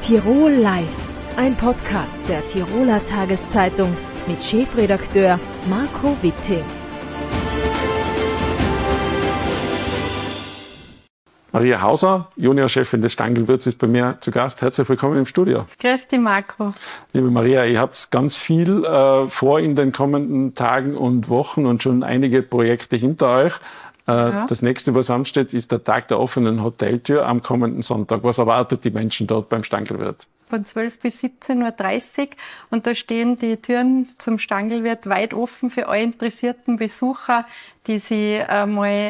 Tirol Live, ein Podcast der Tiroler Tageszeitung mit Chefredakteur Marco Witting. Maria Hauser, Juniorchefin des Stangelwirts, ist bei mir zu Gast. Herzlich willkommen im Studio. Grüß dich, Marco. Liebe Maria, ihr habt ganz viel vor in den kommenden Tagen und Wochen und schon einige Projekte hinter euch. Das nächste, was ansteht, ist der Tag der offenen Hoteltür am kommenden Sonntag. Was erwartet die Menschen dort beim Stangelwirt? Von 12 bis 17.30 Uhr. Und da stehen die Türen zum Stangelwirt weit offen für alle interessierten Besucher, die sich die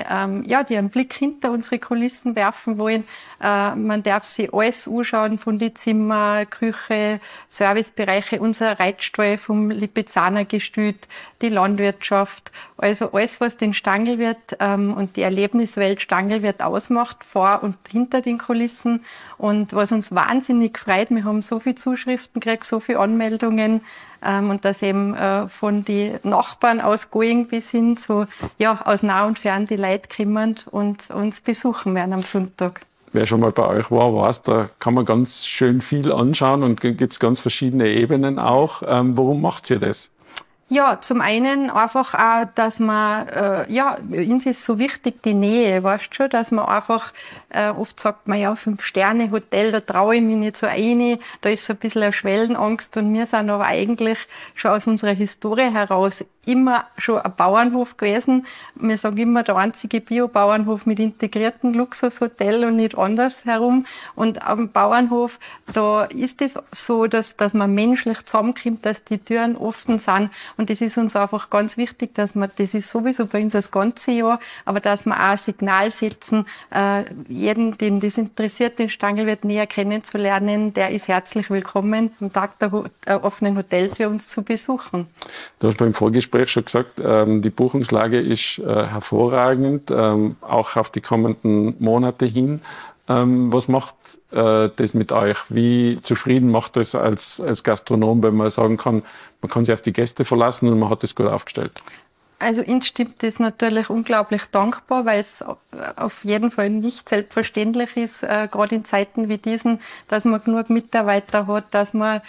einen Blick hinter unsere Kulissen werfen wollen. Man darf sich alles anschauen, von die Zimmer, Küche, Servicebereiche, unser Reitstall vom Lipizzaner Gestüt, die Landwirtschaft. Also alles, was den Stangelwirt und die Erlebniswelt Stangelwirt ausmacht, vor und hinter den Kulissen. Und was uns wahnsinnig freut, wir haben so viele Zuschriften gekriegt, so viele Anmeldungen, und dass eben von den Nachbarn aus Going bis hin zu, aus nah und fern die Leute kommen und uns besuchen werden am Sonntag. Wer schon mal bei euch war, weiß, da kann man ganz schön viel anschauen und gibt es ganz verschiedene Ebenen auch. Warum macht ihr das? Ja, zum einen einfach auch, dass man, uns ist so wichtig die Nähe, weißt schon, dass man einfach, oft sagt man, 5-Sterne-Hotel, da traue ich mich nicht so rein, da ist so ein bisschen eine Schwellenangst und wir sind aber eigentlich schon aus unserer Historie heraus immer schon ein Bauernhof gewesen. Wir sagen immer, der einzige Bio-Bauernhof mit integrierten Luxushotel und nicht anders herum. Und am Bauernhof, da ist es so, dass man menschlich zusammenkommt, dass die Türen offen sind. Und das ist uns einfach ganz wichtig, das ist sowieso bei uns das ganze Jahr, aber dass wir auch ein Signal setzen, jeden, den das interessiert, den Stangelwirt näher kennenzulernen, der ist herzlich willkommen, am Tag der offenen Hoteltür uns zu besuchen. Du hast beim Vorgespräch schon gesagt, die Buchungslage ist hervorragend, auch auf die kommenden Monate hin. Was macht das mit euch? Wie zufrieden macht das als Gastronom, wenn man sagen kann, man kann sich auf die Gäste verlassen und man hat das gut aufgestellt? Also uns stimmt das natürlich unglaublich dankbar, weil es auf jeden Fall nicht selbstverständlich ist, gerade in Zeiten wie diesen, dass man genug Mitarbeiter hat, dass von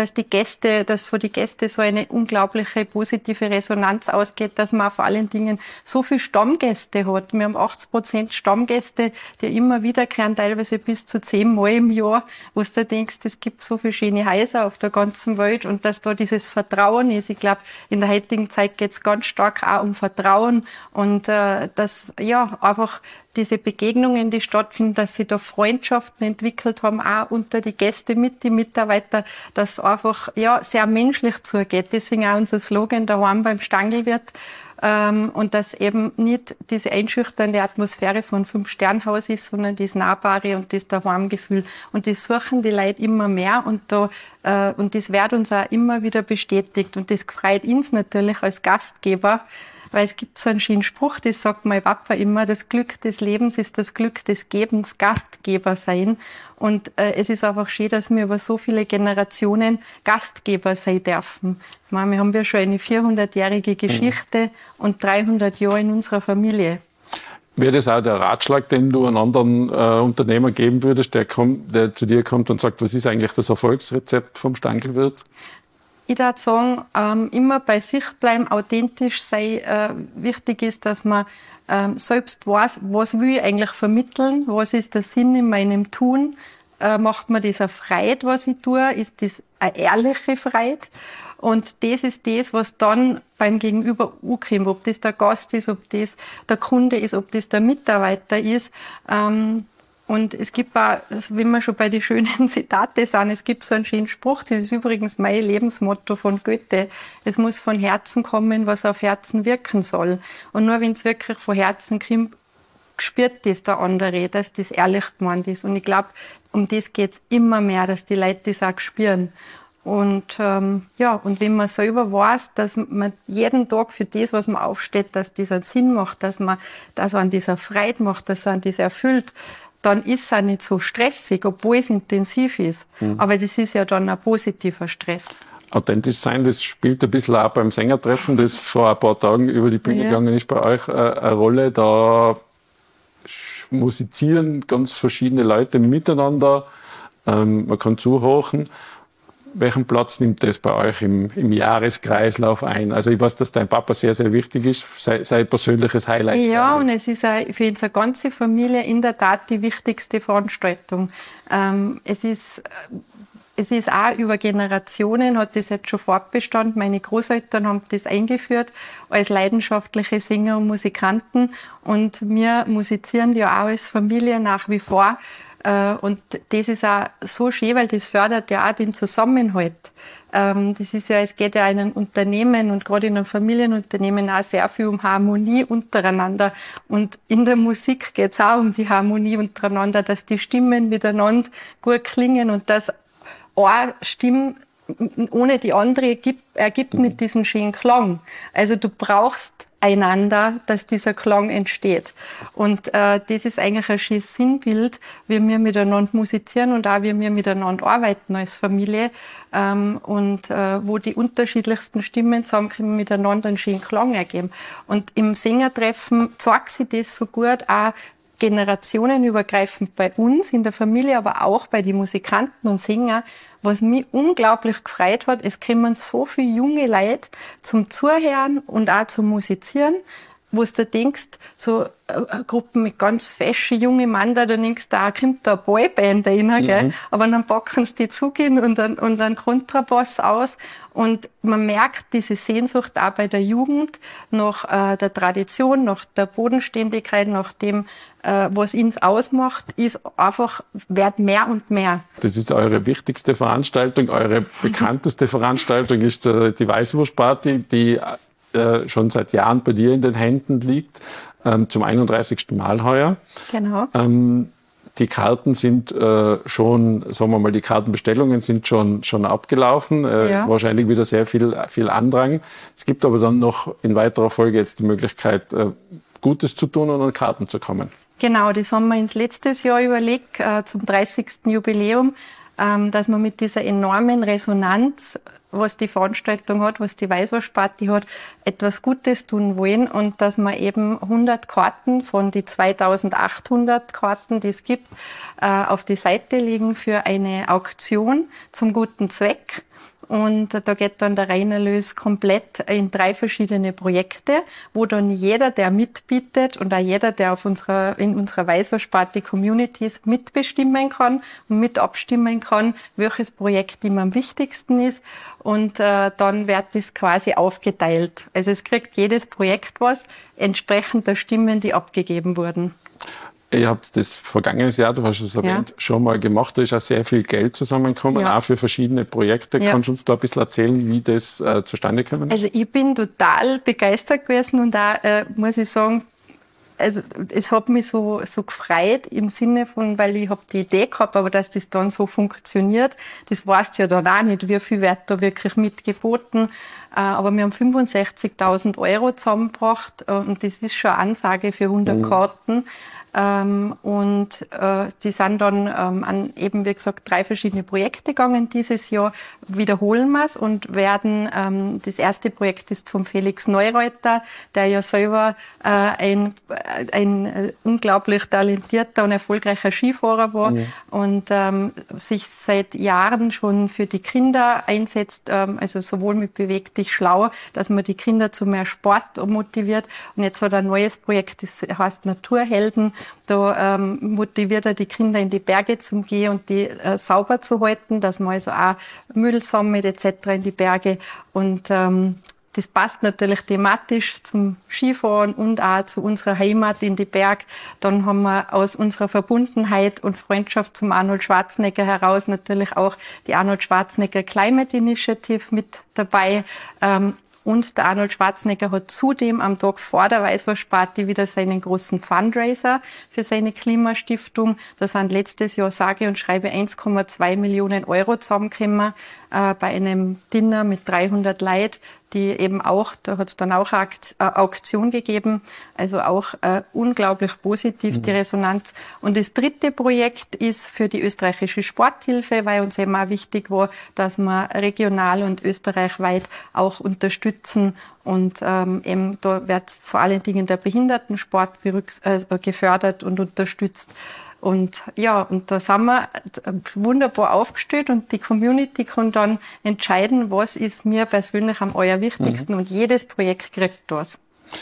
die Gäste so eine unglaubliche positive Resonanz ausgeht, dass man vor allen Dingen so viele Stammgäste hat. Wir haben 80% Stammgäste, die immer wiederkehren, teilweise bis zu 10 Mal im Jahr, wo du denkst, es gibt so viele schöne Häuser auf der ganzen Welt und dass da dieses Vertrauen ist. Ich glaube, in der heutigen Zeit geht es ganz stark auch um Vertrauen und dass einfach diese Begegnungen, die stattfinden, dass sie da Freundschaften entwickelt haben, auch unter die Gäste mit die Mitarbeiter, dass einfach sehr menschlich zugeht. Deswegen auch unser Slogan daheim beim Stangelwirt. Und dass eben nicht diese einschüchternde Atmosphäre von 5-Sternhaus ist, sondern das Nahbare und das Daheimgefühl. Und das suchen die Leute immer mehr und das wird uns auch immer wieder bestätigt. Und das freut uns natürlich als Gastgeber, weil es gibt so einen schönen Spruch, das sagt mein Papa immer, das Glück des Lebens ist das Glück des Gebens, Gastgeber sein. Und es ist einfach schön, dass wir über so viele Generationen Gastgeber sein dürfen. Ich meine, wir haben ja schon eine 400-jährige Geschichte und 300 Jahre in unserer Familie. Wäre das auch der Ratschlag, den du einem anderen Unternehmer geben würdest, der zu dir kommt und sagt, was ist eigentlich das Erfolgsrezept vom Stangelwirt? Ich würde sagen, immer bei sich bleiben, authentisch sein. Wichtig ist, dass man selbst weiß, was will ich eigentlich vermitteln, was ist der Sinn in meinem Tun, macht mir das eine Freude, was ich tue, ist das eine ehrliche Freude? Und das ist das, was dann beim Gegenüber ankommt, ob das der Gast ist, ob das der Kunde ist, ob das der Mitarbeiter ist. Und es gibt auch, wenn wir schon bei den schönen Zitate sind, es gibt so einen schönen Spruch, das ist übrigens mein Lebensmotto von Goethe. Es muss von Herzen kommen, was auf Herzen wirken soll. Und nur wenn es wirklich von Herzen kommt, spürt das der andere, dass das ehrlich gemeint ist. Und ich glaube, um das geht's immer mehr, dass die Leute das auch spüren. Und und wenn man selber weiß, dass man jeden Tag für das, was man aufsteht, dass das einen Sinn macht, dass man an dieser Freude macht, dass man das erfüllt, dann ist es auch nicht so stressig, obwohl es intensiv ist. Aber das ist ja dann ein positiver Stress. Authentisch sein, das spielt ein bisschen auch beim Sängertreffen, das vor ein paar Tagen über die Bühne gegangen ist bei euch, eine Rolle. Da musizieren ganz verschiedene Leute miteinander. man kann zuhören. Welchen Platz nimmt das bei euch im Jahreskreislauf ein? Also ich weiß, dass dein Papa sehr, sehr wichtig ist, sein persönliches Highlight. Ja, und es ist für unsere ganze Familie in der Tat die wichtigste Veranstaltung. Es ist auch über Generationen, hat das jetzt schon fortbestanden. Meine Großeltern haben das eingeführt als leidenschaftliche Sänger und Musikanten. Und wir musizieren ja auch als Familie nach wie vor. Und das ist auch so schön, weil das fördert ja auch den Zusammenhalt. Das ist ja, es geht ja in einem Unternehmen und gerade in einem Familienunternehmen auch sehr viel um Harmonie untereinander. Und in der Musik geht es auch um die Harmonie untereinander, dass die Stimmen miteinander gut klingen und dass eine Stimme ohne die andere ergibt nicht diesen schönen Klang. Also du brauchst einander, dass dieser Klang entsteht. Und das ist eigentlich ein schönes Sinnbild, wie wir miteinander musizieren und auch wie wir miteinander arbeiten als Familie. Wo die unterschiedlichsten Stimmen zusammenkommen, miteinander einen schönen Klang ergeben. Und im Sängertreffen zeigt sich das so gut, auch generationenübergreifend bei uns in der Familie, aber auch bei den Musikanten und Sängern. Was mich unglaublich gefreut hat, es kommen so viele junge Leute zum Zuhören und auch zum Musizieren, wo du denkst, so Gruppen mit ganz feschen jungen Mann, da denkst du, da kommt da eine Boyband rein, gell? Aber dann packen sie die Zugin und einen Kontrabass aus. Und man merkt diese Sehnsucht auch bei der Jugend nach der Tradition, nach der Bodenständigkeit, nach dem, was uns ausmacht, ist einfach, wird mehr und mehr. Das ist eure wichtigste Veranstaltung, eure bekannteste Veranstaltung ist die Weißwurstparty, die schon seit Jahren bei dir in den Händen liegt, zum 31. Mal heuer. Genau. Die Karten sind schon, sagen wir mal, die Kartenbestellungen sind schon abgelaufen. Ja. Wahrscheinlich wieder sehr viel Andrang. Es gibt aber dann noch in weiterer Folge jetzt die Möglichkeit, Gutes zu tun und an Karten zu kommen. Genau, das haben wir uns letztes Jahr überlegt, zum 30. Jubiläum, dass wir mit dieser enormen Resonanz, was die Veranstaltung hat, was die Weißwurstparty hat, etwas Gutes tun wollen und dass wir eben 100 Karten von die 2800 Karten, die es gibt, auf die Seite legen für eine Auktion zum guten Zweck. Und da geht dann der Reinerlös komplett in 3 verschiedene Projekte, wo dann jeder, der mitbietet und auch jeder, der in unserer Weißwurstparty-Communities mitbestimmen kann und mit abstimmen kann, welches Projekt ihm am wichtigsten ist. Und dann wird das quasi aufgeteilt. Also es kriegt jedes Projekt was, entsprechend der Stimmen, die abgegeben wurden. Ihr habt das vergangenes Jahr, du hast es erwähnt, schon mal gemacht. Da ist auch sehr viel Geld zusammengekommen, auch für verschiedene Projekte. Ja. Kannst du uns da ein bisschen erzählen, wie das zustande gekommen ist? Also ich bin total begeistert gewesen und auch, muss ich sagen, also es hat mich so gefreut im Sinne von, weil ich habe die Idee gehabt, aber dass das dann so funktioniert, das weißt du ja dann auch nicht, wie viel wird da wirklich mitgeboten. Aber wir haben 65.000 € zusammengebracht und das ist schon eine Ansage für 100 Karten. Die sind dann an eben, wie gesagt, 3 verschiedene Projekte gegangen dieses Jahr. Wiederholen wir es und werden, das erste Projekt ist vom Felix Neureuter, der ja selber ein unglaublich talentierter und erfolgreicher Skifahrer war und sich seit Jahren schon für die Kinder einsetzt, also sowohl mit Beweg dich schlau, dass man die Kinder zu mehr Sport motiviert. Und jetzt hat er ein neues Projekt, das heißt Naturhelden. Da motiviert er die Kinder in die Berge zu gehen und die sauber zu halten, dass man also auch Müll sammelt etc. in die Berge. Und das passt natürlich thematisch zum Skifahren und auch zu unserer Heimat in die Berg. Dann haben wir aus unserer Verbundenheit und Freundschaft zum Arnold Schwarzenegger heraus natürlich auch die Arnold Schwarzenegger Climate Initiative mit dabei. Und der Arnold Schwarzenegger hat zudem am Tag vor der Weißwurstparty wieder seinen großen Fundraiser für seine Klimastiftung. Da sind letztes Jahr sage und schreibe 1,2 Millionen € zusammengekommen bei einem Dinner mit 300 Leuten, die eben auch, da hat es dann auch eine Auktion gegeben, also auch unglaublich positiv die Resonanz. Und das dritte Projekt ist für die österreichische Sporthilfe, weil uns eben auch wichtig war, dass wir regional und österreichweit auch unterstützen. Und eben da wird vor allen Dingen der Behindertensport gefördert und unterstützt. Und ja, und da sind wir wunderbar aufgestellt und die Community kann dann entscheiden, was ist mir persönlich am allerwichtigsten und jedes Projekt kriegt das.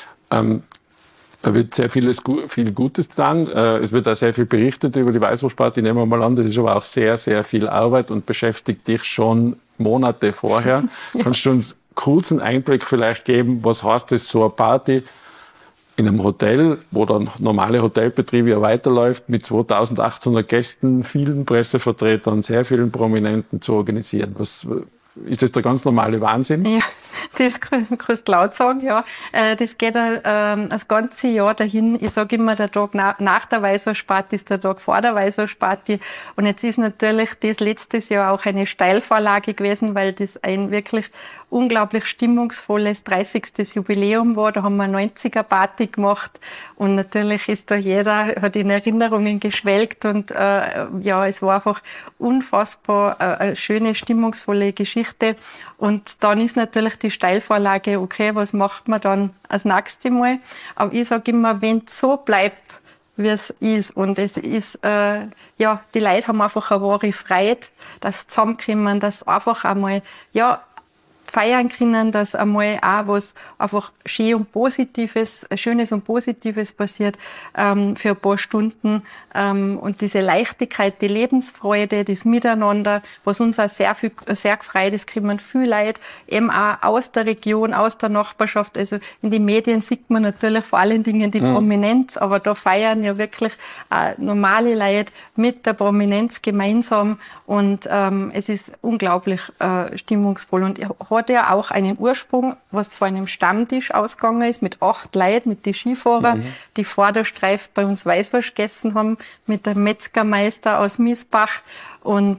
Da wird sehr viel Gutes getan. Es wird auch sehr viel berichtet über die Weißwurstparty. Nehmen wir mal an, das ist aber auch sehr, sehr viel Arbeit und beschäftigt dich schon Monate vorher. Ja. Kannst du uns kurz einen Einblick vielleicht geben, was heißt das, so eine Party in einem Hotel, wo der normale Hotelbetrieb ja weiterläuft, mit 2800 Gästen, vielen Pressevertretern, sehr vielen Prominenten zu organisieren? Ist das der ganz normale Wahnsinn? Ja, das kannst du laut sagen, ja. Das geht das ganze Jahr dahin. Ich sage immer, der Tag nach der Weißwurstparty ist der Tag vor der Weißwurstparty. Und jetzt ist natürlich das letztes Jahr auch eine Steilvorlage gewesen, weil das ein wirklich unglaublich stimmungsvolles 30. Jubiläum war. Da haben wir eine 90er-Party gemacht. Und natürlich ist da jeder, hat in Erinnerungen geschwelgt. Und ja, es war einfach unfassbar eine schöne, stimmungsvolle Geschichte. Und dann ist natürlich die Steilvorlage, okay, was macht man dann als nächstes Mal? Aber ich sage immer, wenn es so bleibt, wie es ist, und es ist, ja, die Leute haben einfach eine wahre Freude, dass sie zusammenkommen, dass einfach einmal, ja, feiern können, dass einmal auch was einfach schön und Positives, Schönes und Positives passiert für ein paar Stunden. Und diese Leichtigkeit, die Lebensfreude, das Miteinander, was uns auch sehr gefreut ist, kommen viele Leute eben auch aus der Region, aus der Nachbarschaft. Also in den Medien sieht man natürlich vor allen Dingen die Prominenz, aber da feiern ja wirklich normale Leute mit der Prominenz gemeinsam. Und es ist unglaublich stimmungsvoll und hat ja auch einen Ursprung, was von einem Stammtisch ausgegangen ist, mit 8 Leuten, mit den Skifahrern, die vor der Streif bei uns Weißwurst gegessen haben, mit dem Metzgermeister aus Miesbach. Und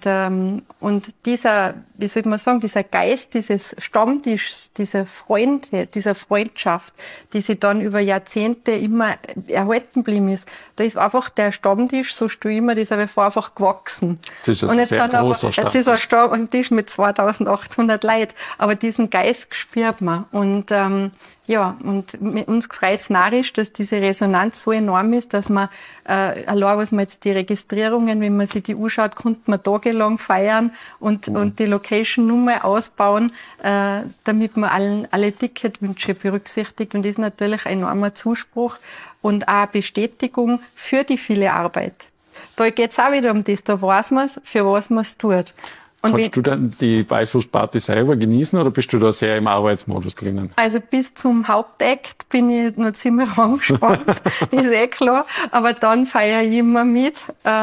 dieser, wie soll man sagen, dieser Geist dieses Stammtischs, dieser Freunde, dieser Freundschaft, die sich dann über Jahrzehnte immer erhalten geblieben ist, da ist einfach der Stammtisch, so stelle ich mir das aber vor, einfach gewachsen. Das ist ein sehr großer Stammtisch. Jetzt ist ein Stammtisch mit 2800 Leuten, aber diesen Geist spürt man. Und ja, und uns gefreut es narrisch, dass diese Resonanz so enorm ist, dass man, allein was man jetzt die Registrierungen, wenn man sich die anschaut, konnte man tagelang feiern und die Location nur mal ausbauen, damit man alle Ticketwünsche berücksichtigt. Und das ist natürlich ein enormer Zuspruch und auch Bestätigung für die viele Arbeit. Da geht es auch wieder um das, da weiß man es, für was man es tut. Und kannst du dann die Weißwurstparty selber genießen oder bist du da sehr im Arbeitsmodus drinnen? Also bis zum Hauptakt bin ich noch ziemlich angespannt, ist eh klar. Aber dann feiere ich immer mit,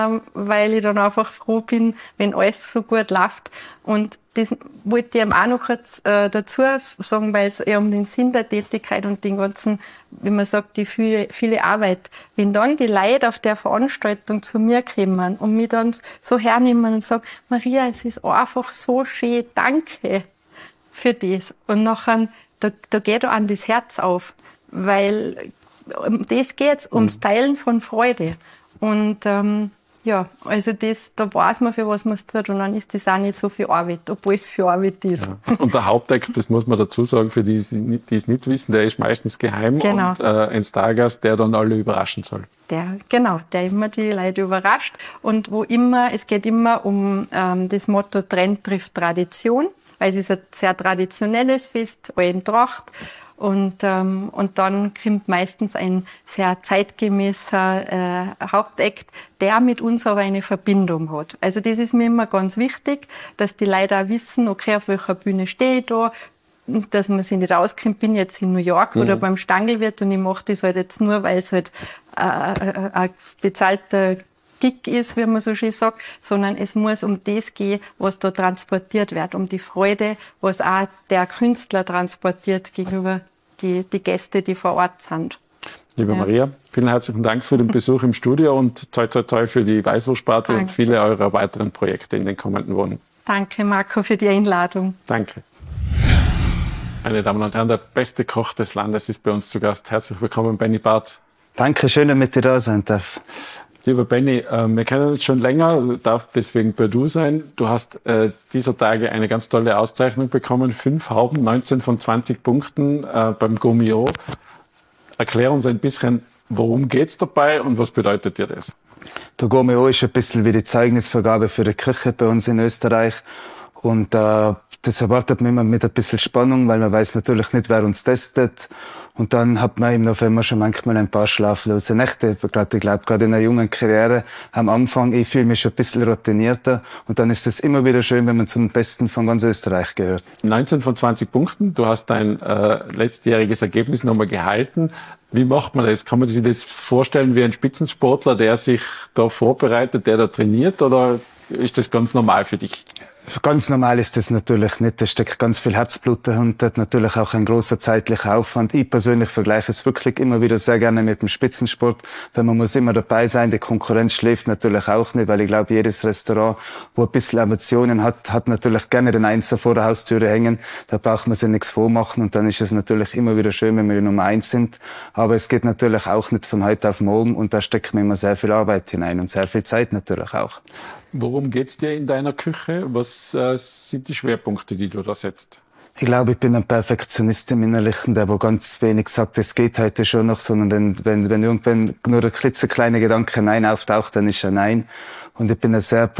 weil ich dann einfach froh bin, wenn alles so gut läuft. Und das wollte ich auch noch kurz dazu sagen, weil es eher um den Sinn der Tätigkeit und den ganzen, wie man sagt, die viele Arbeit. Wenn dann die Leute auf der Veranstaltung zu mir kommen und mich dann so hernehmen und sagen, Maria, es ist einfach so schön, danke für das. Und nachher, da geht an das Herz auf, weil um das geht's, ums Teilen von Freude. Und ja, also da weiß man, für was man es tut und dann ist das auch nicht so viel Arbeit, obwohl es viel Arbeit ist. Ja. Und der Hauptakt, das muss man dazu sagen, für die es nicht wissen, der ist meistens geheim genau. Und ein Stargast, der dann alle überraschen soll. Der immer die Leute überrascht und es geht immer um das Motto Trend trifft Tradition, weil es ist ein sehr traditionelles Fest, alle in Tracht. Und dann kommt meistens ein sehr zeitgemäßer Hauptakt, der mit uns aber eine Verbindung hat. Also das ist mir immer ganz wichtig, dass die Leute auch wissen, okay, auf welcher Bühne stehe ich da, dass man sich nicht auskennt, bin jetzt in New York oder beim Stangelwirt und ich mache das halt jetzt nur, weil es halt ein bezahlter Gig ist, wie man so schön sagt, sondern es muss um das gehen, was da transportiert wird, um die Freude, was auch der Künstler transportiert gegenüber die Gäste, die vor Ort sind. Liebe Maria, vielen herzlichen Dank für den Besuch im Studio und toi toi toi für die Weißwurstparty und viele eurer weiteren Projekte in den kommenden Wochen. Danke, Marco, für die Einladung. Danke. Meine Damen und Herren, der beste Koch des Landes ist bei uns zu Gast. Herzlich willkommen, Benny Barth. Danke, schön, dass ich mit dir da sein darf. Lieber Benny, wir kennen uns schon länger, darf deswegen bei du sein. Du hast dieser Tage eine ganz tolle Auszeichnung bekommen, 5 Hauben, 19 von 20 Punkten beim Gomio. Erklär uns ein bisschen, worum geht's dabei und was bedeutet dir das? Der Gourmet ist ein bisschen wie die Zeugnisvergabe für die Küche bei uns in Österreich. Und das erwartet man immer mit ein bisschen Spannung, weil man weiß natürlich nicht, wer uns testet. Und dann hat man im November schon manchmal ein paar schlaflose Nächte. Ich glaube, gerade in einer jungen Karriere am Anfang, ich fühle mich schon ein bisschen routinierter. Und dann ist es immer wieder schön, wenn man zu den Besten von ganz Österreich gehört. 19 von 20 Punkten. Du hast dein letztjähriges Ergebnis nochmal gehalten. Wie macht man das? Kann man sich das vorstellen wie ein Spitzensportler, der sich da vorbereitet, der da trainiert? Oder ist das ganz normal für dich? Ganz normal ist das natürlich nicht. Da steckt ganz viel Herzblut dahinter, natürlich auch ein großer zeitlicher Aufwand. Ich persönlich vergleiche es wirklich immer wieder sehr gerne mit dem Spitzensport, weil man muss immer dabei sein. Die Konkurrenz schläft natürlich auch nicht, weil ich glaube, jedes Restaurant, wo ein bisschen Emotionen hat, hat natürlich gerne den Einser vor der Haustüre hängen. Da braucht man sich nichts vormachen und dann ist es natürlich immer wieder schön, wenn wir die Nummer 1 sind. Aber es geht natürlich auch nicht von heute auf morgen und da steckt man immer sehr viel Arbeit hinein und sehr viel Zeit natürlich auch. Worum geht's dir in deiner Küche? Was sind die Schwerpunkte, die du da setzt? Ich glaube, ich bin ein Perfektionist im Innerlichen, der wo ganz wenig sagt, es geht heute schon noch, sondern wenn irgendwann nur der klitzekleine Gedanke Nein auftaucht, dann ist er Nein. Und ich bin ein sehr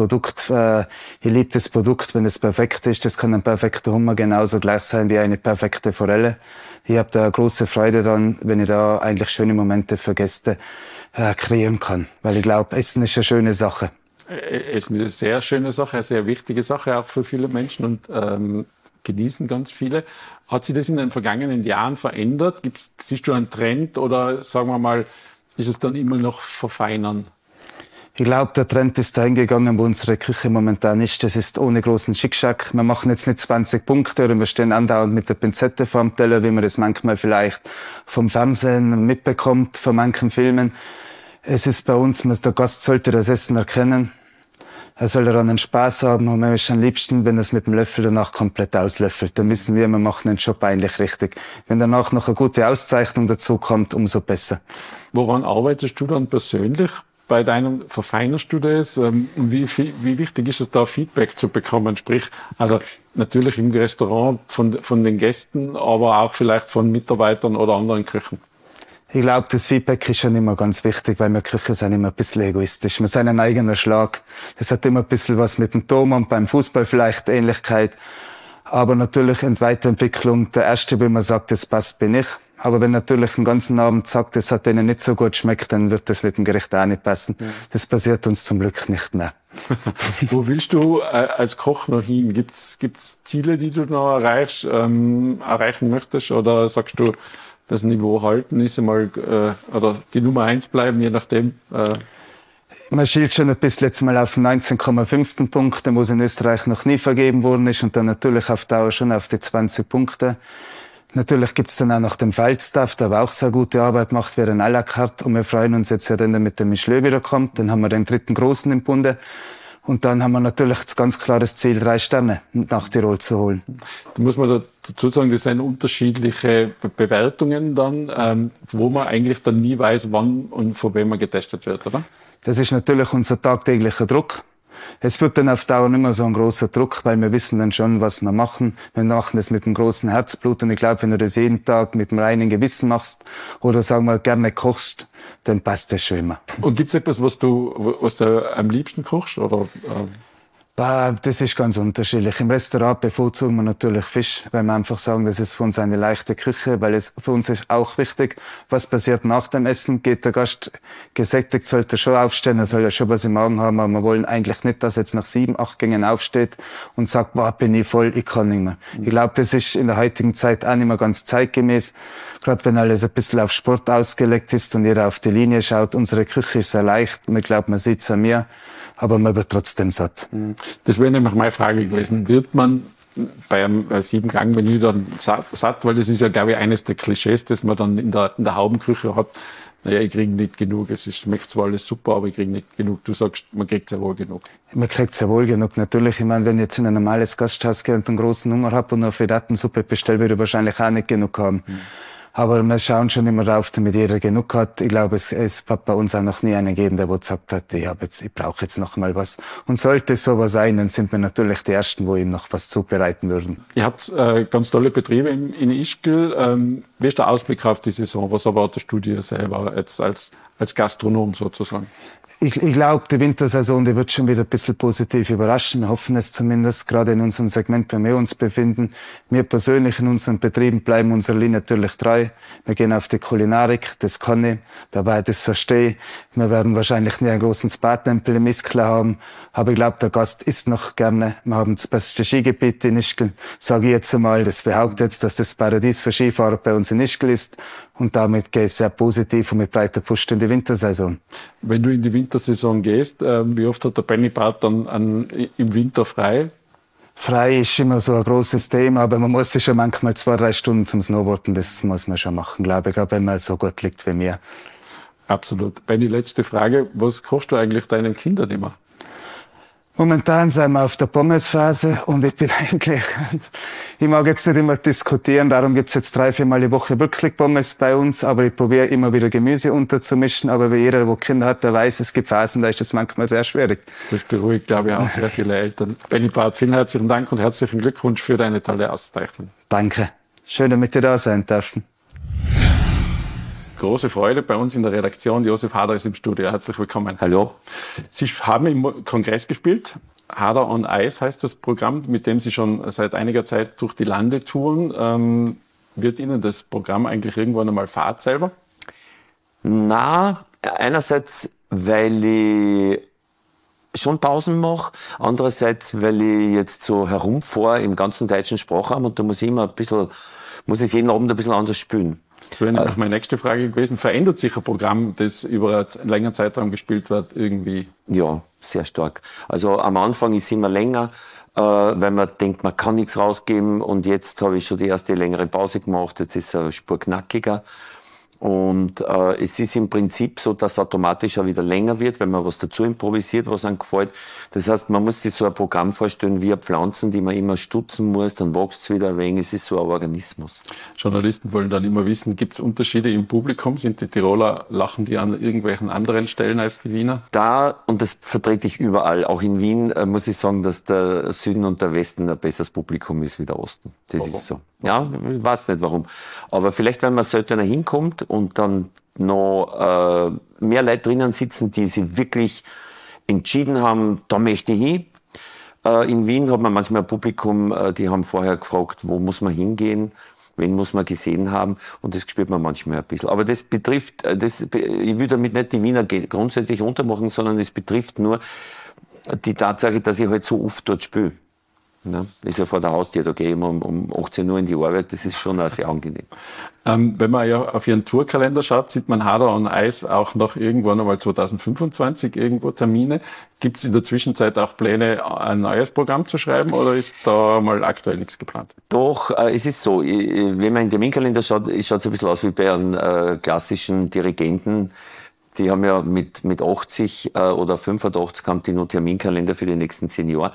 ich liebe das Produkt, wenn es perfekt ist. Das kann ein perfekter Hummer genauso gleich sein wie eine perfekte Forelle. Ich habe da große Freude dran, wenn ich da eigentlich schöne Momente für Gäste kreieren kann. Weil ich glaube, Essen ist eine schöne Sache. Es ist eine sehr schöne Sache, eine sehr wichtige Sache auch für viele Menschen und genießen ganz viele. Hat sich das in den vergangenen Jahren verändert? Siehst du einen Trend oder sagen wir mal, ist es dann immer noch verfeinern? Ich glaube, der Trend ist dahin gegangen, wo unsere Küche momentan ist. Das ist ohne großen Schickschack. Wir machen jetzt nicht 20 Punkte oder wir stehen andauernd mit der Pinzette vorm Teller, wie man das manchmal vielleicht vom Fernsehen mitbekommt, von manchen Filmen. Es ist bei uns, der Gast sollte das Essen erkennen. Er soll daran einen Spaß haben und man ist am liebsten, wenn er es mit dem Löffel danach komplett auslöffelt. Dann wissen wir machen den Job eigentlich richtig. Wenn danach noch eine gute Auszeichnung dazu kommt, umso besser. Woran arbeitest du dann persönlich bei deinem Verfeinerst du das? Wie wichtig ist es da, Feedback zu bekommen? Sprich, also natürlich im Restaurant von den Gästen, aber auch vielleicht von Mitarbeitern oder anderen Köchen. Ich glaube, das Feedback ist schon immer ganz wichtig, weil wir Köche sind immer ein bisschen egoistisch. Wir sind ein eigener Schlag. Das hat immer ein bisschen was mit dem Tom und beim Fußball vielleicht Ähnlichkeit. Aber natürlich in Weiterentwicklung, der Erste, wenn man sagt, das passt, bin ich. Aber wenn natürlich den ganzen Abend sagt, das hat denen nicht so gut schmeckt, dann wird das mit dem Gericht auch nicht passen. Ja. Das passiert uns zum Glück nicht mehr. Wo willst du als Koch noch hin? Gibt's Ziele, die du noch erreichen möchtest? Oder sagst du, das Niveau halten ist einmal, oder die Nummer 1 bleiben, je nachdem? Man schielt schon ein bisschen jetzt mal auf 19,5 Punkte, wo es in Österreich noch nie vergeben worden ist, und dann natürlich auf Dauer schon auf die 20 Punkte. Natürlich gibt's dann auch noch den Feldstaff, der aber auch sehr gute Arbeit macht, wie ein à la carte. Und wir freuen uns jetzt ja, wenn der mit dem Michelin wieder kommt. Dann haben wir den 3. Großen im Bunde. Und dann haben wir natürlich ganz klar das Ziel, 3 Sterne nach Tirol zu holen. Da muss man dazu sagen, das sind unterschiedliche Bewertungen dann, wo man eigentlich dann nie weiß, wann und von wem man getestet wird, oder? Das ist natürlich unser tagtäglicher Druck. Es wird dann auf Dauer nicht mehr so ein großer Druck, weil wir wissen dann schon, was wir machen. Wir machen das mit einem großen Herzblut, und ich glaube, wenn du das jeden Tag mit einem reinen Gewissen machst oder sagen wir gerne kochst, dann passt das schon immer. Und gibt's etwas, was du am liebsten kochst, oder? Das ist ganz unterschiedlich. Im Restaurant bevorzugen wir natürlich Fisch, weil wir einfach sagen, das ist für uns eine leichte Küche, weil es für uns ist auch wichtig, was passiert nach dem Essen. Geht der Gast gesättigt, sollte er schon aufstehen, er soll ja schon was im Magen haben, aber wir wollen eigentlich nicht, dass er jetzt nach 7, 8 Gängen aufsteht und sagt, boah, bin ich voll, ich kann nicht mehr. Ich glaube, das ist in der heutigen Zeit auch nicht mehr ganz zeitgemäß. Gerade wenn alles ein bisschen auf Sport ausgelegt ist und jeder auf die Linie schaut. Unsere Küche ist sehr leicht, ich glaube, man sieht es an mir, aber man wird trotzdem satt. Das wäre nämlich meine Frage gewesen. Wird man bei einem 7-Gang-Menü dann satt? Weil das ist ja, glaube ich, eines der Klischees, das man dann in der Haubenküche hat. Naja, ich kriege nicht genug. Es schmeckt zwar alles super, aber ich kriege nicht genug. Du sagst, man kriegt sehr wohl genug. Man kriegt sehr wohl genug, natürlich. Ich meine, wenn ich jetzt in ein normales Gasthaus gehe und einen großen Hunger habe und eine Frittatensuppe bestelle, würde ich wahrscheinlich auch nicht genug haben. Aber wir schauen schon immer drauf, damit jeder genug hat. Ich glaube, es hat bei uns auch noch nie einen gegeben, der gesagt hat, ich brauche jetzt noch mal was. Und sollte es sowas sein, dann sind wir natürlich die Ersten, wo ihm noch was zubereiten würden. Ihr habt ganz tolle Betriebe in Ischgl. Wie ist der Ausblick auf die Saison? Was erwartest du dir selber jetzt als als Gastronom sozusagen? Ich glaube, die Wintersaison, die wird schon wieder ein bisschen positiv überraschen. Wir hoffen es zumindest, gerade in unserem Segment, wenn wir uns befinden. Wir persönlich in unseren Betrieben bleiben unserer Linie natürlich treu. Wir gehen auf die Kulinarik, das kann ich, dabei das verstehe ich. Wir werden wahrscheinlich nie einen großen Spa-Tempel im Ischgl haben, aber ich glaube, der Gast isst noch gerne. Wir haben das beste Skigebiet in Ischgl, sage ich jetzt einmal. Das behauptet jetzt, dass das Paradies für Skifahrer bei uns in Ischgl ist. Und damit geht es sehr positiv und mit breiter Brust in die Wintersaison. Wenn du in die Wintersaison gehst, wie oft hat der Bennybart dann im Winter frei? Frei ist immer so ein großes Thema, aber man muss sich schon manchmal 2-3 Stunden zum Snowboarden, das muss man schon machen, glaube ich, auch wenn man so gut liegt wie mir. Absolut. Benny, letzte Frage. Was kochst du eigentlich deinen Kindern immer? Momentan sind wir auf der Pommesphase und ich bin eigentlich, ich mag jetzt nicht immer diskutieren, darum gibt's jetzt 3-4 Mal die Woche wirklich Pommes bei uns, aber ich probiere immer wieder Gemüse unterzumischen, aber wie jeder, der Kinder hat, der weiß, es gibt Phasen, da ist das manchmal sehr schwierig. Das beruhigt, glaube ich, auch sehr viele Eltern. Bennybart, vielen herzlichen Dank und herzlichen Glückwunsch für deine tolle Auszeichnung. Danke. Schön, damit ihr da sein dürfen. Große Freude bei uns in der Redaktion. Josef Hader ist im Studio. Herzlich willkommen. Hallo. Sie haben im Kongress gespielt. Hader on Ice heißt das Programm, mit dem Sie schon seit einiger Zeit durch die Lande touren. Wird Ihnen das Programm eigentlich irgendwann einmal fad selber? Na, einerseits, weil ich schon Pausen mache, andererseits, weil ich jetzt so herumfahre im ganzen deutschen Sprachraum und da muss ich es jeden Abend ein bisschen anders spielen. Das wäre nämlich meine nächste Frage gewesen. Verändert sich ein Programm, das über einen längeren Zeitraum gespielt wird, irgendwie? Ja, sehr stark. Also am Anfang ist es immer länger, weil man denkt, man kann nichts rausgeben und jetzt habe ich schon die erste längere Pause gemacht, jetzt ist es eine Spur knackiger. Und es ist im Prinzip so, dass es automatisch auch wieder länger wird, wenn man was dazu improvisiert, was einem gefällt. Das heißt, man muss sich so ein Programm vorstellen wie eine Pflanzen, die man immer stutzen muss, dann wächst es wieder ein wenig. Es ist so ein Organismus. Journalisten wollen dann immer wissen, gibt es Unterschiede im Publikum? Sind die Tiroler, lachen die an irgendwelchen anderen Stellen als die Wiener? Da, und das vertrete ich überall, auch in Wien, muss ich sagen, dass der Süden und der Westen ein besseres Publikum ist wie der Osten. Das ist so. Ja, ich weiß nicht warum. Aber vielleicht, wenn man seltener hinkommt und dann noch mehr Leute drinnen sitzen, die sich wirklich entschieden haben, da möchte ich hin. In Wien hat man manchmal ein Publikum, die haben vorher gefragt, wo muss man hingehen, wen muss man gesehen haben, und das spürt man manchmal ein bisschen. Aber das betrifft, ich will damit nicht die Wiener grundsätzlich untermachen, sondern es betrifft nur die Tatsache, dass ich halt so oft dort spiele. Ja, ist ja vor der Haustür, da gehe ich immer um 18 Uhr in die Arbeit, das ist schon auch sehr angenehm. Wenn man ja auf Ihren Tourkalender schaut, sieht man Hader on Ice auch noch irgendwann einmal 2025 irgendwo Termine. Gibt es in der Zwischenzeit auch Pläne, ein neues Programm zu schreiben, oder ist da mal aktuell nichts geplant? Doch, es ist so, wenn man in den Terminkalender schaut, schaut es ein bisschen aus wie bei einem klassischen Dirigenten. Die haben ja mit 80 oder 85 haben die noch Terminkalender für die nächsten 10 Jahre.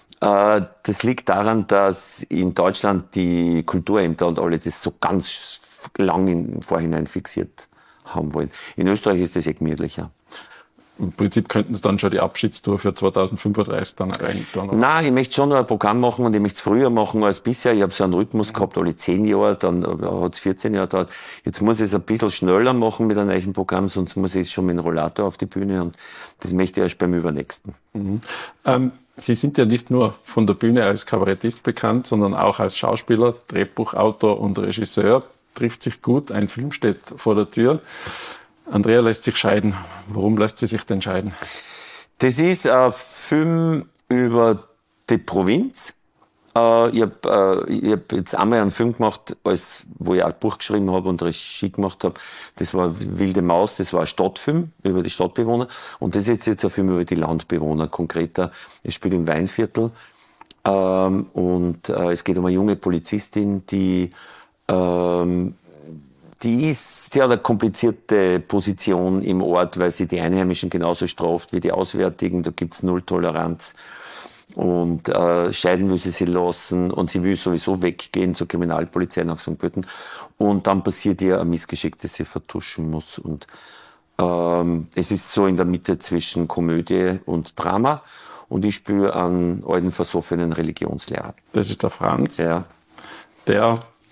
Das liegt daran, dass in Deutschland die Kulturämter und alle das so ganz lang im Vorhinein fixiert haben wollen. In Österreich ist das gemütlicher. Im Prinzip könnten Sie dann schon die Abschiedstour für 2035 dann einplanen. Nein, ich möchte schon noch ein Programm machen und ich möchte es früher machen als bisher. Ich habe so einen Rhythmus gehabt, alle 10 Jahre, dann hat es 14 Jahre gedauert. Jetzt muss ich es ein bisschen schneller machen mit einem neuen Programm, sonst muss ich schon mit dem Rollator auf die Bühne, und das möchte ich erst beim übernächsten. Mhm. Sie sind ja nicht nur von der Bühne als Kabarettist bekannt, sondern auch als Schauspieler, Drehbuchautor und Regisseur. Trifft sich gut, ein Film steht vor der Tür. Andrea lässt sich scheiden. Warum lässt sie sich denn scheiden? Das ist ein Film über die Provinz. Ich hab jetzt einmal einen Film gemacht, wo ich auch ein Buch geschrieben habe und Regie gemacht habe. Das war Wilde Maus, das war ein Stadtfilm über die Stadtbewohner. Und das ist jetzt ein Film über die Landbewohner. Konkreter, es spielt im Weinviertel. Es geht um eine junge Polizistin, die hat eine komplizierte Position im Ort, weil sie die Einheimischen genauso straft wie die Auswärtigen. Da gibt's null Toleranz. Und scheiden will sie lassen, und sie will sowieso weggehen zur Kriminalpolizei nach St. Pölten. Und dann passiert ihr ein Missgeschick, das sie vertuschen muss. Und es ist so in der Mitte zwischen Komödie und Drama. Und ich spiele einen alten, versoffenen Religionslehrer. Das ist der Franz. Ja. Der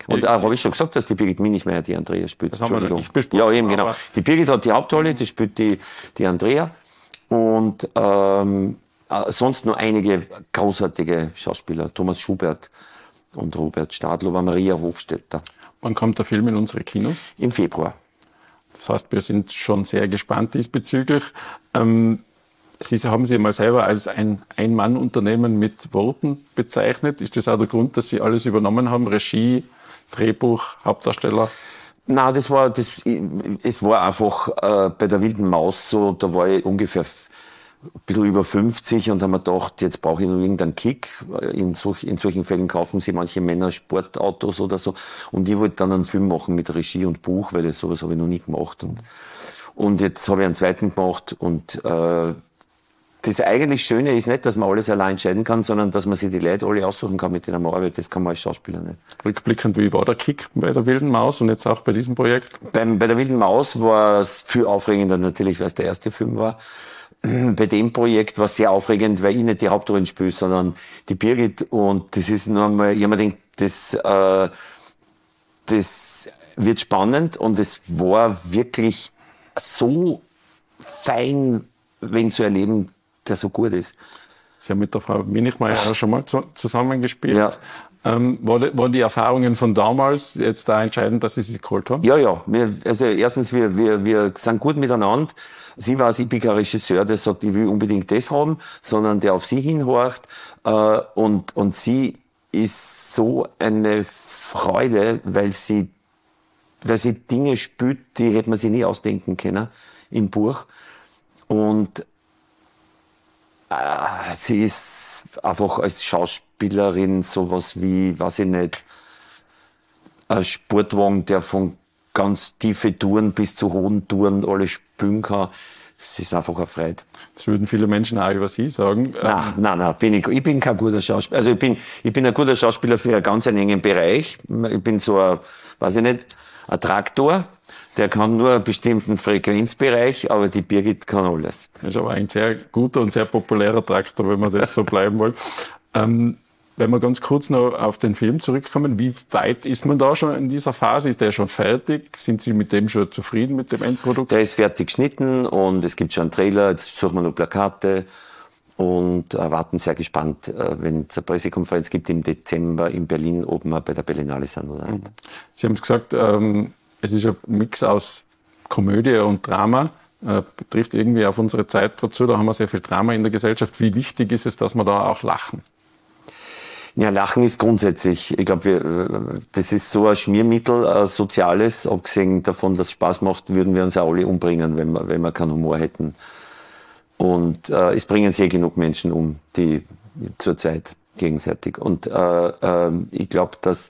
Und habe ich schon gesagt, dass die Birgit Minichmeier die Andrea spielt. Das haben wir noch nicht besprochen. Ja, eben, genau. Die Birgit hat die Hauptrolle, die spielt die Andrea. Und sonst noch einige großartige Schauspieler. Thomas Schubert und Robert Stadlober, Maria Hofstetter. Wann kommt der Film in unsere Kinos? Im Februar. Das heißt, wir sind schon sehr gespannt diesbezüglich. Sie haben sich mal selber als ein Ein-Mann-Unternehmen mit Worten bezeichnet. Ist das auch der Grund, dass Sie alles übernommen haben? Regie, Drehbuch, Hauptdarsteller? Nein, es war einfach bei der Wilden Maus so, da war ich ungefähr ein bisschen über 50 und haben mir gedacht, jetzt brauche ich noch irgendeinen Kick. In solchen Fällen kaufen sich manche Männer Sportautos oder so. Und ich wollte dann einen Film machen mit Regie und Buch, weil sowas habe ich noch nie gemacht. Und jetzt habe ich einen zweiten gemacht und das eigentlich Schöne ist nicht, dass man alles allein entscheiden kann, sondern dass man sich die Leute alle aussuchen kann, mit denen man arbeitet. Das kann man als Schauspieler nicht. Rückblickend, wie war der Kick bei der Wilden Maus und jetzt auch bei diesem Projekt? Bei der Wilden Maus war es viel aufregender natürlich, weil es der erste Film war. Bei dem Projekt war es sehr aufregend, weil ich nicht die Hauptrollen spiele, sondern die Birgit. Und das ist noch einmal, ich habe mir gedacht, das wird spannend und es war wirklich so fein, wen zu erleben, der so gut ist. Sie haben mit der Frau Minichmeier auch schon mal zusammengespielt. Ja. Waren die Erfahrungen von damals jetzt da entscheidend, dass Sie sich geholt haben? Ja. Erstens, wir sind gut miteinander. Sie weiß, ich bin kein Regisseur, der sagt, ich will unbedingt das haben, sondern der auf sie hinhorcht. Und sie ist so eine Freude, weil sie Dinge spielt, die hätte man sich nie ausdenken können im Buch. Und sie ist einfach als Schauspielerin sowas wie, weiß ich nicht, ein Sportwagen, der von ganz tiefe Touren bis zu hohen Touren alles spielen kann. Es ist einfach eine Freude. Das würden viele Menschen auch über Sie sagen. Nein, ich bin kein guter Schauspieler. Also ich bin ein guter Schauspieler für einen ganz engen Bereich. Ich bin so ein, weiß ich nicht, ein Traktor. Der kann nur einen bestimmten Frequenzbereich, aber die Birgit kann alles. Das ist aber ein sehr guter und sehr populärer Traktor, wenn man das so bleiben will. Wenn wir ganz kurz noch auf den Film zurückkommen, wie weit ist man da schon in dieser Phase? Ist der schon fertig? Sind Sie mit dem schon zufrieden, mit dem Endprodukt? Der ist fertig geschnitten und es gibt schon einen Trailer, jetzt suchen wir noch Plakate und warten sehr gespannt, wenn es eine Pressekonferenz gibt im Dezember in Berlin, ob wir bei der Berlinale sind oder nicht. Sie haben es gesagt, es ist ein Mix aus Komödie und Drama. Betrifft irgendwie auf unsere Zeit dazu, da haben wir sehr viel Drama in der Gesellschaft. Wie wichtig ist es, dass wir da auch lachen? Ja, Lachen ist grundsätzlich, ich glaube, das ist so ein Schmiermittel, ein soziales, abgesehen davon, dass es Spaß macht, würden wir uns ja alle umbringen, wenn wir keinen Humor hätten. Und es bringen sehr genug Menschen um, die zurzeit gegenseitig. Und ich glaube, dass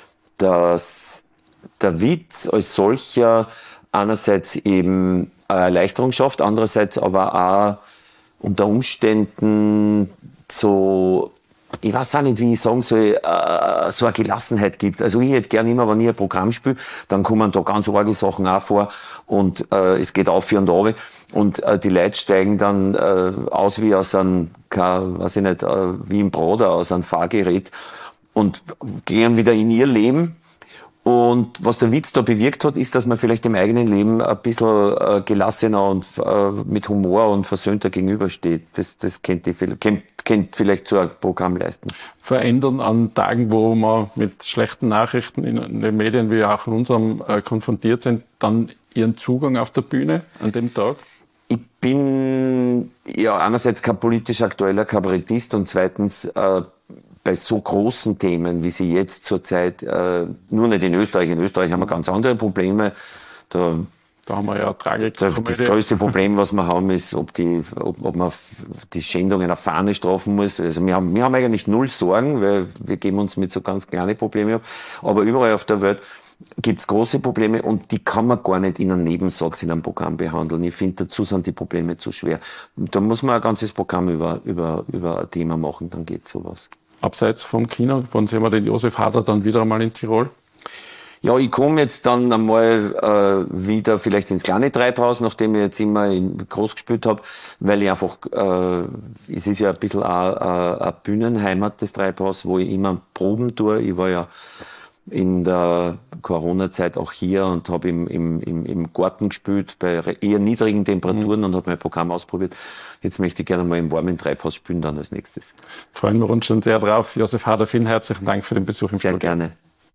der Witz als solcher einerseits eben eine Erleichterung schafft, andererseits aber auch unter Umständen so, ich weiß auch nicht, wie ich sagen soll, so eine Gelassenheit gibt. Also ich hätte gerne immer, wenn ich ein Programm spiele, dann kommen da ganz arge Sachen auch vor und es geht auf und runter und die Leute steigen dann aus wie aus einem, weiß ich nicht, wie im Broder, aus einem Fahrgerät und gehen wieder in ihr Leben. Und was der Witz da bewirkt hat, ist, dass man vielleicht im eigenen Leben ein bisschen gelassener und mit Humor und versöhnter gegenübersteht. Das kennt vielleicht so ein Programm leisten. Verändern an Tagen, wo wir mit schlechten Nachrichten in den Medien wie auch in unserem konfrontiert sind, dann Ihren Zugang auf der Bühne an dem Tag? Ich bin ja einerseits kein politisch aktueller Kabarettist und zweitens bei so großen Themen, wie sie jetzt zurzeit, nur nicht in Österreich. In Österreich haben wir ganz andere Probleme. Da haben wir ja Tragik. Das größte Problem, was wir haben, ist, ob man die Schändungen auf Fahne strafen muss. Also wir haben eigentlich null Sorgen, weil wir geben uns mit so ganz kleinen Problemen ab. Aber überall auf der Welt gibt's große Probleme und die kann man gar nicht in einem Nebensatz in einem Programm behandeln. Ich finde, dazu sind die Probleme zu schwer. Da muss man ein ganzes Programm über ein Thema machen, dann geht sowas. Abseits vom Kino, wann sehen wir den Josef Hader dann wieder einmal in Tirol? Ja, ich komme jetzt dann einmal wieder vielleicht ins kleine Treibhaus, nachdem ich jetzt immer groß gespielt habe, weil ich einfach, es ist ja ein bisschen eine Bühnenheimat, das Treibhaus, wo ich immer Proben tue. Ich war ja in der Corona-Zeit auch hier und habe im Garten gespielt bei eher niedrigen Temperaturen und habe mein Programm ausprobiert. Jetzt möchte ich gerne mal im warmen Treibhaus spielen dann als nächstes. Freuen wir uns schon sehr drauf. Josef Hader, vielen herzlichen Dank für den Besuch im Studio. Sehr gerne.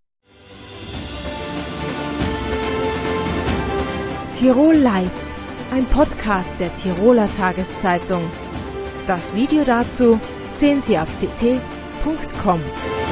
Tirol Live, ein Podcast der Tiroler Tageszeitung. Das Video dazu sehen Sie auf tt.com.